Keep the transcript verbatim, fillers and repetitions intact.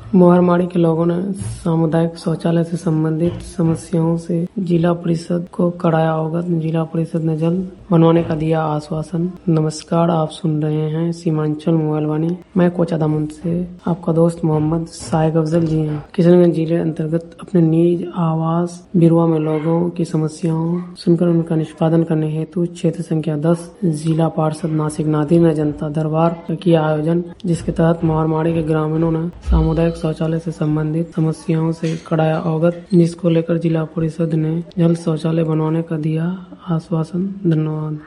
मोहरमाड़ी के लोगों ने सामुदायिक शौचालय से संबंधित समस्याओं से जिला परिषद को कराया अवगत। जिला परिषद ने जल्द बनवाने का दिया आश्वासन। नमस्कार, आप सुन रहे हैं सीमांचल मोबाइल वाणी। मैं कोच अदामुन से आपका दोस्त मोहम्मद साइग अफजल। जी हाँ, किशनगंज जिले अंतर्गत अपने निज आवास बिरुआ में लोगों की समस्याओं सुनकर उनका निष्पादन करने हेतु क्षेत्र संख्या दस जिला पार्षद नासिक नादिर ने जनता दरबार किया आयोजन, जिसके तहत मोहरमाड़ी के ग्रामीणों ने सामुदायिक शौचालय से संबंधित समस्याओं से कराया अवगत, जिसको लेकर जिला परिषद ने जल्द शौचालय बनवाने का दिया आश्वासन। धन्यवाद।